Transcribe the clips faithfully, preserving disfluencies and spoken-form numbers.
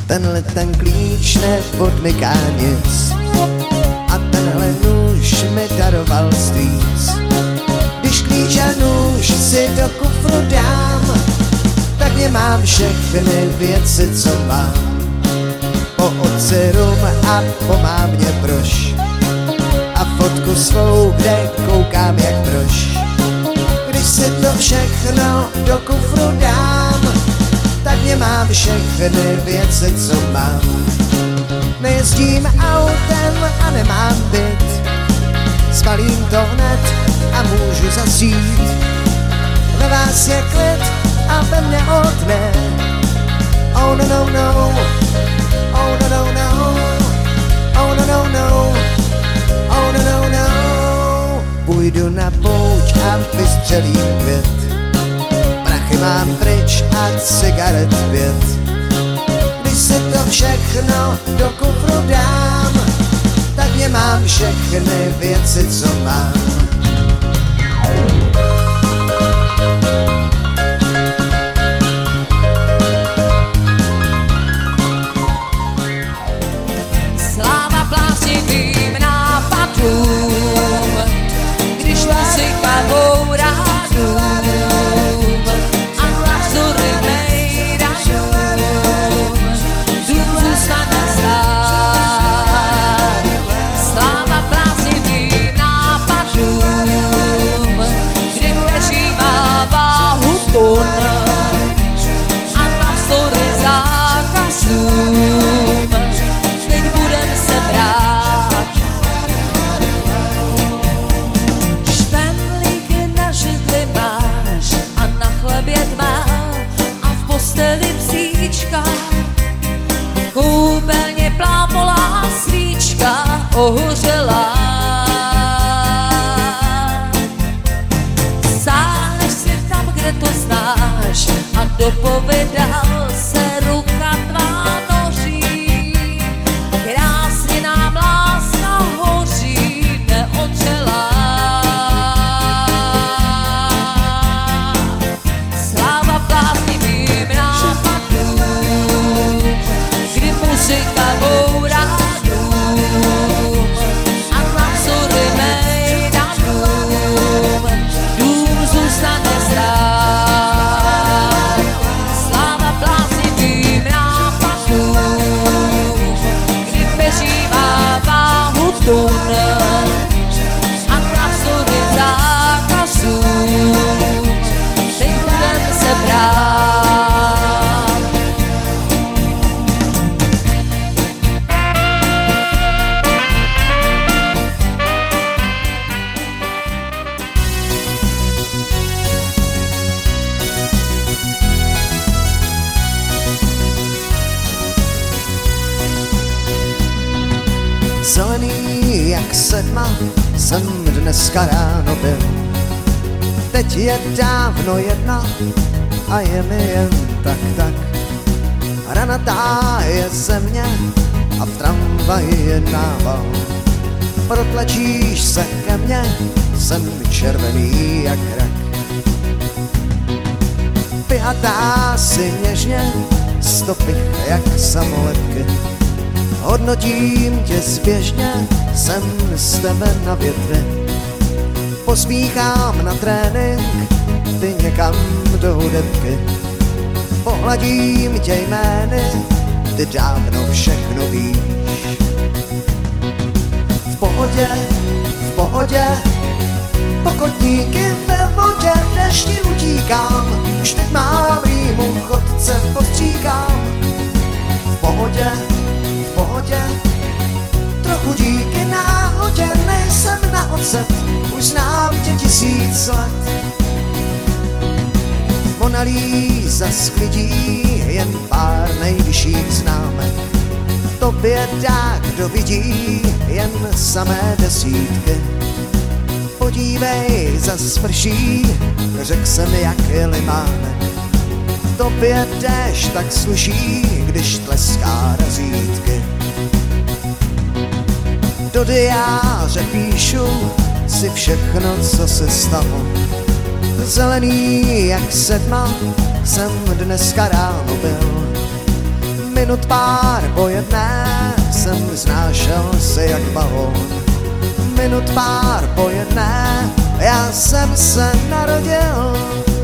tenhle ten klíč nepodmyká nic a tenhle nůž mi daroval strýc. Když klíč a nůž si do kufru dám, tak nemám všechny věci, co mám. Po otci rum a po mámě brož a fotku svou, kde koukám jak brož. Když si to všechno do kufru dám, tak nemám všechny věci, co mám. Nejezdím autem a nemám byt, spalím to hned a můžu zasít. Ve vás je klid a ve mně odne. Oh no no no, oh no no no, oh no no no, oh no no no. Půjdu na pouť a vystřelím květ, prachy mám pryč a cigaret pět. Když si to všechno do kufru dám, tak nemám všechny věci, co mám. Sláva plásnivým nápadům, když nasypá bourádům a navzory mejdanům, dům zůstane stát. Sláva plásnivým nápadům, kdy přežívává hutun a navzory zákazům, teď budem se brát. Špenlíky na židli máš a na chlebě tmá a v posteli psíčka, koupelně plápolá svíčka ohořelá. Sáhneš si tam, kde to znáš a dopovědal se ruka tvá noří. Krásně nám láska hoří, neotřelá. Sláva plásnivým nápadům, kdy muzika bourá dům a navzory mejdanům, dům zůstane zdát. Sláva plásnivým nápadům, kdy přežívává hutun a navzory zákazům, teď budem se brát. Zelený jak sedma jsem dneska ráno byl. Teď je dávno jedna a je mi jen tak tak. Ranatá je země a v tramvaji je nával. Protlačíš se ke mně, jsem červený jak rak. Vyhatá si něžně, stopy jak samolepky. Hodnotím tě zběžně, jsem z tebe na větvi. Pospíchám na trénink, ty někam do hudebky. Pohladím tě jmény, ty dávno všechno víš. V pohodě, v pohodě, pokotníky ve vodě, v dešti utíkám. Už teď mám rýmu, chodce postříkám. V pohodě, v pohodě, trochu díky náhodě, nejsem na ocet, už znám tě tisíc let. Mona Lisa sklidí jen pár nejvyšších známek. Tobě dá, kdo vidí, jen samé desítky. Podívej, zas prší, řek jsem jak limánek. Tobě déšť tak sluší, když tleská razítky. Do diáře píšu si všechno, co se stalo. Zelený jak sedma jsem dneska ráno byl. Minut pár po jedné jsem vznášel se jak balón. Minut pár po jedné já jsem se narodil.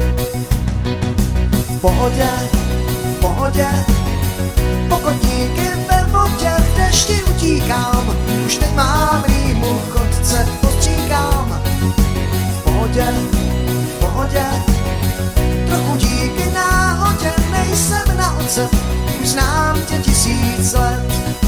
V pohodě, v pohodě, pokotíky ve vodě, v dešti utíkám. Už teď mám rýmu, chodce postříkám. V pohodě, v pohodě, trochu díky náhodě, nejsem na ocet, už znám tě tisíc let.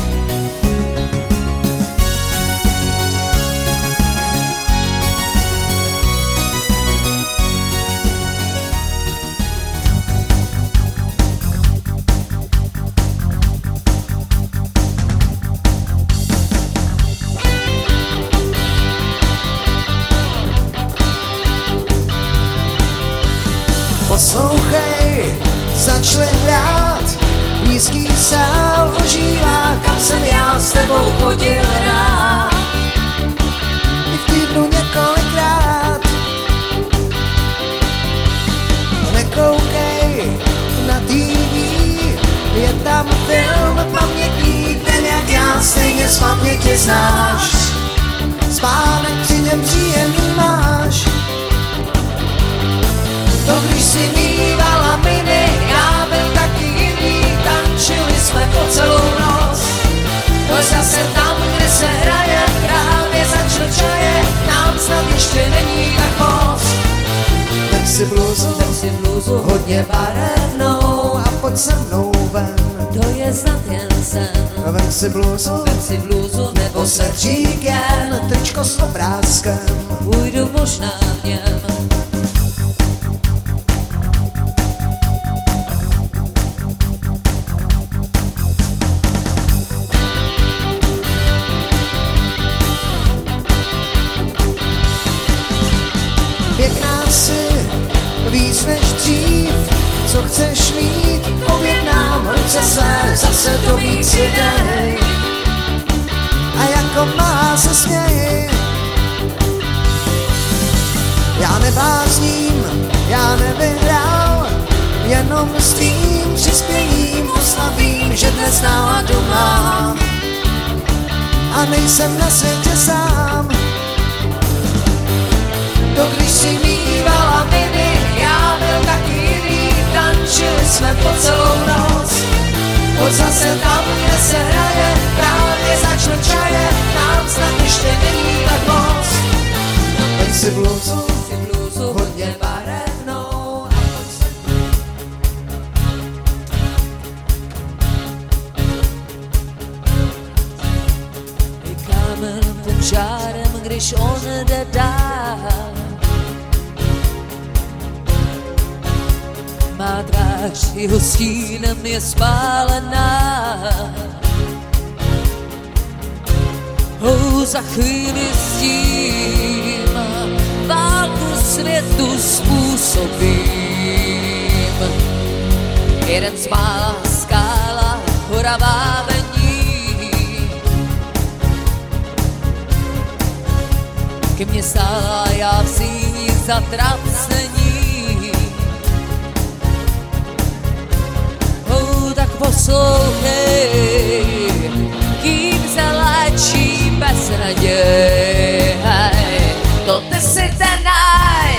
Poslouchej, začali hrát, nízký sál ožívá, kam jsem já s tebou chodil rád. I v týdnu několikrát. Nekoukej na té vé, je tam film pamětní, ten jak já stejně z paměti znáš. Spánek při něm příjemný máš. To když si mývala miny, já byl taky jiný, tančili jsme po celou noc. To zase tam, kde se hraje, právě začal čaje, nám snad ještě není tak moc. Vem si bluzu, Vem si bluzu, hodně barevnou a pojď se mnou ven. to je snad jen sen. Vem si bluzu, Vem si bluzu, nebo se posedřík jen, tričko s obrázkem. půjdu možná v něm. Pěkná si, víc než dřív, co chceš mít, objednám, ruce své, zase to víc si dej. A jako má se směji, já nebázním, já nevyhrál, jenom s tvým přispěním oslavím, že dnes náladu mám. A nejsem na světě sám. To když si mývala miny, já byl taky jiný, tančili jsme po celou noc. Pojď zase tam, kde se hraje, právě začal čaje, nám snad ještě není tak moc. Vem si bluzu, Si bluzu, hodně barevnou a pojď se i kámen pod žárem, když on jde dál. Má tvář jeho stínem je spálená. Oh, za chvíli s tím válku světu způsobím. Jeden z mála skála, hora vávení. Ke mně stála, já v síni zatracení. Oh, tak poslouchej, kým se léčí bez naděje. To ty si ten naj,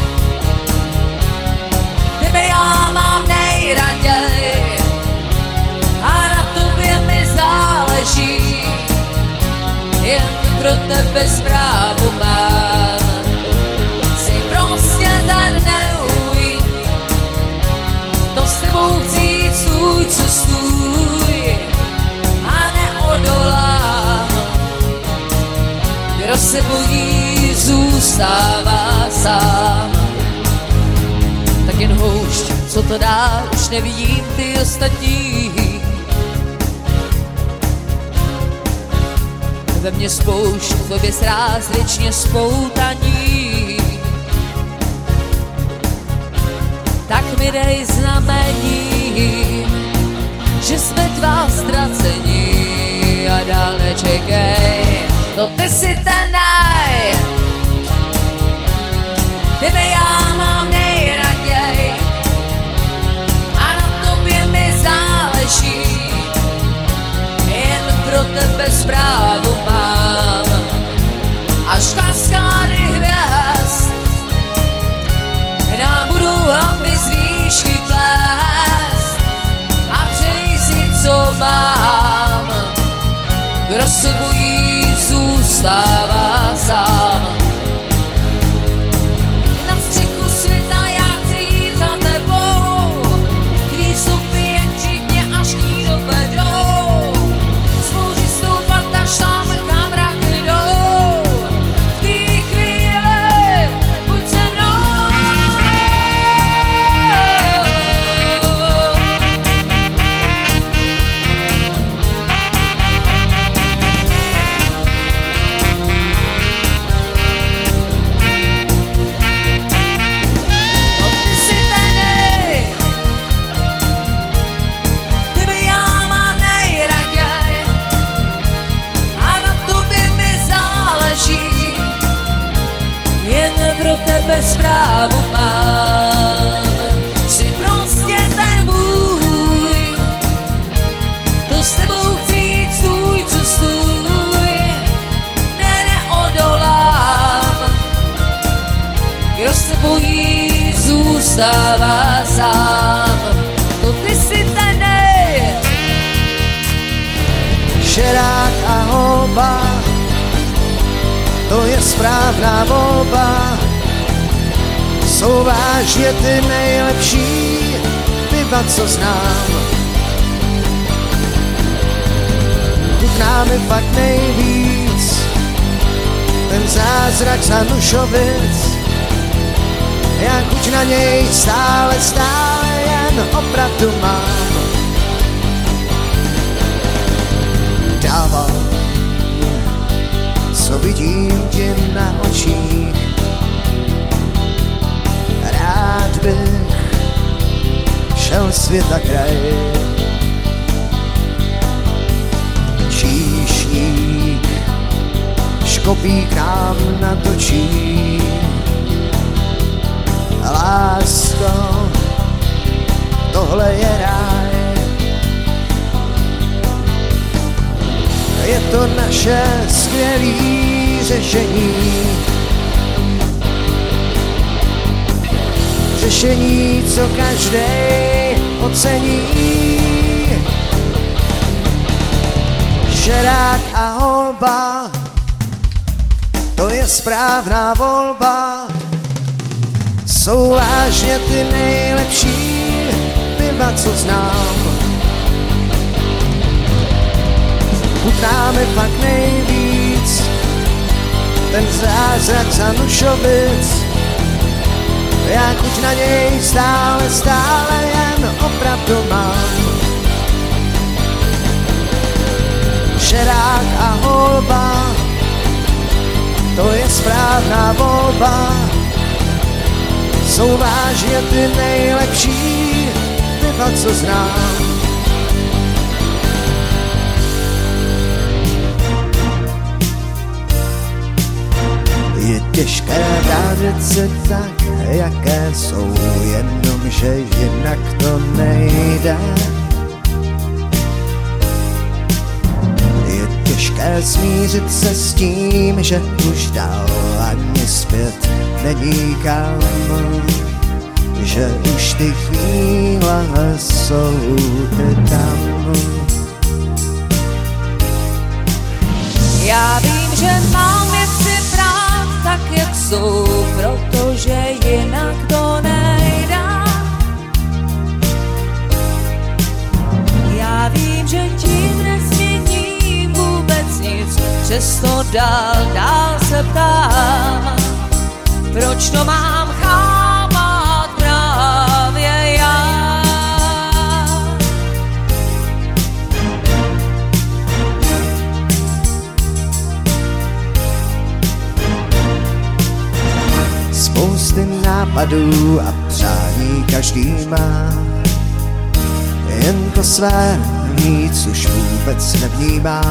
tebe já mám nejraději a na tobě mi záleží. Jen pro tebe zprávu mám, jsi prostě ten neuj, to s tebou chci svůj, co stůj a neodolám. Kdo se bojí, zůstává sám. Tak jen houšť, co to dá, už nevidím ty ostatní. Ve mně spoušť, v tobě sráz věčně spoutaní. Tak mi dej znamení, že jsme tvá ztracení a dál nečekej. To ty si ten naj, tebe já mám nejraději a na tobě mi záleží. zůstává sám. Na střechu světa já chci jít za tebou, když stupy mě až k ní dovedou. Svou čistou fakt až tam kam mraky jdou. V té chvíli buď se mnou. Pro tebe zprávu mám, jsi prostě ten můj, to s tebou chci jít, stůj, co stůj, ne, neodolám, kdo se bojí, zůstává sám, to ty si ten nej. Šerák a holba, to je správná volba. Jsou vážně ty nejlepší piva, co znám. Chutná mi fakt nejvíc ten zázrak za Nušovic. Já chuť na něj stále, stále jen opravdu mám. Dával, co vidím ti na očích, rád bych šel světa kraj. Číšník škopík nám natočí. Lásko, tohle je ráj. Je to naše skvělý řešení. Řešení, co každej ocení. Šerák a holba, to je správná volba. Jsou vážně ty nejlepší piva, co znám. Chutná mi fakt nejvíc ten zázrak za Nušovic. Já chuť na něj stále, stále jen opravdu mám. Šerák a holba, to je správná volba. Jsou vážně ty nejlepší piva, co znám. Je těžké vrátit se tak, jaké jsou, jenomže jinak to nejde. Je těžké smířit se s tím, že už dál ani zpět není kam, že už ty chvíle jsou ty tam. Já vím, že mám věci brát tak, jak jsou, protože jinak to nejde. Já vím, že tím nezměním vůbec nic, přesto dál, dál se ptám, proč to mám chápat právě já. Spousty nápadů a přání každý má, jen to své nic už vůbec nevnímá.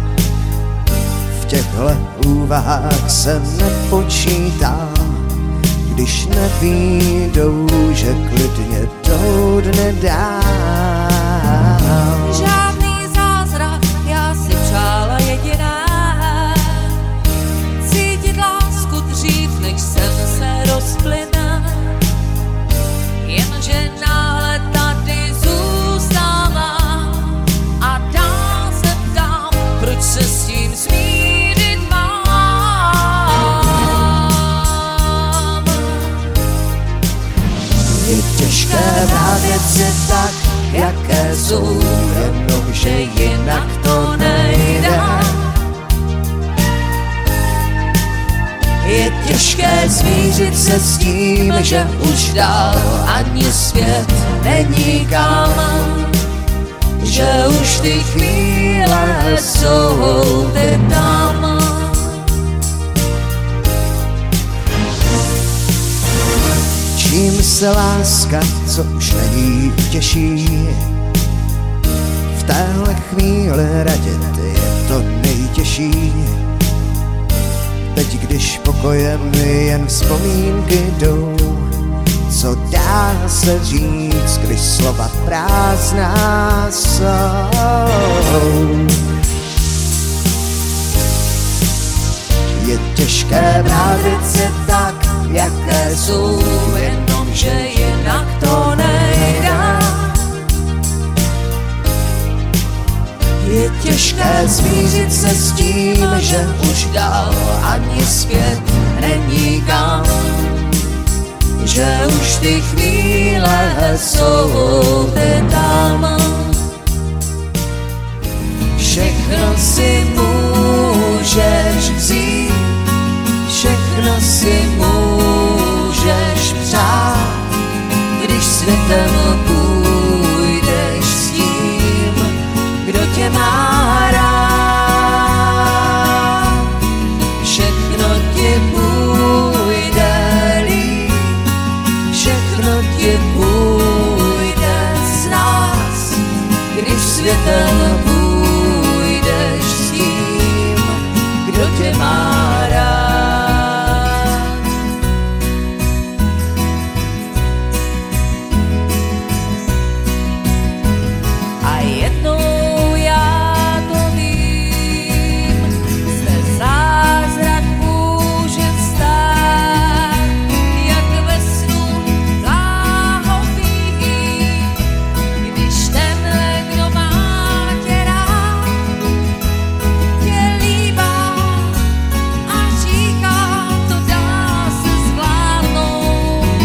V těchto úvahách se nepočítá, když nevídou, že klidně jdou nedá. Žádný zázrak, já si přála jediné, cítit lásku dřív, než jsem se rozplyne. Jenže náhle tady zůstávám a dál se ptám, proč se s tím smířit mám. smířit se s tím, že už dál ani svět není kam, že už ty chvíle jsou ty tam. Čím se láska, co už není, těší, v téhle chvíli radit je to nejtěžší. Teď, když pokojem jen vzpomínky jdou, co dá se říct, když slova prázdná jsou. Je těžké vrátit se tak, jaké jsou, jenomže jinak to nejde. Je těžké smířit se s tím, že už dál ani zpět není kam, že už ty chvíle jsou ty tam. Všechno si můžeš vzít, všechno si můžeš přát, když světem půjdeš s tím, kdo tě má rád. Všechno ti půjde líp, všechno ti půjde z nás, když světem půjdeš s tím, kdo tě má rád. A jednou já to vím, zde zázrak může stát, jak ve snu záhovím, když tenhle, kdo má tě rád, tě líbá a říká, to dá se zvládnout.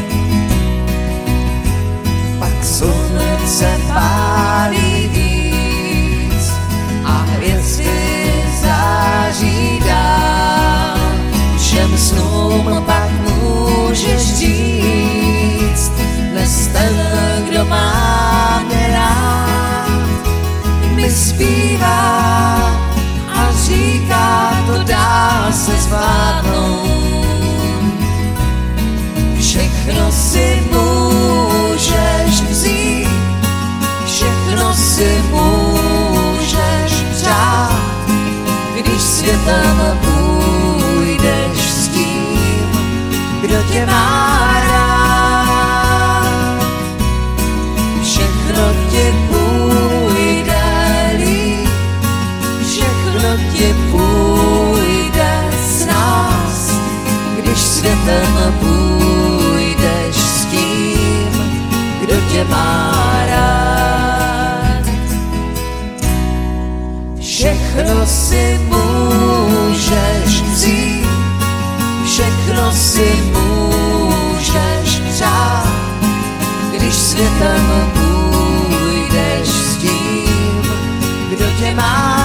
Pak slunce pálí víc a hvězdy září dál, všem snům pak můžeš říct, dnes ten, kdo má mě rád, mi zpívá a říká, to dá se zvládnout. Všechno si můžeš vzít, všechno si můžeš přát, když světem půjdeš s tím, kdo tě má rád. Všechno ti půjde líp, všechno ti půjde z nás, když světem půjdeš s tím, kdo tě má rád. Všechno si můžeš vzít, všechno si můžeš přát, když světem půjdeš s tím, kdo tě má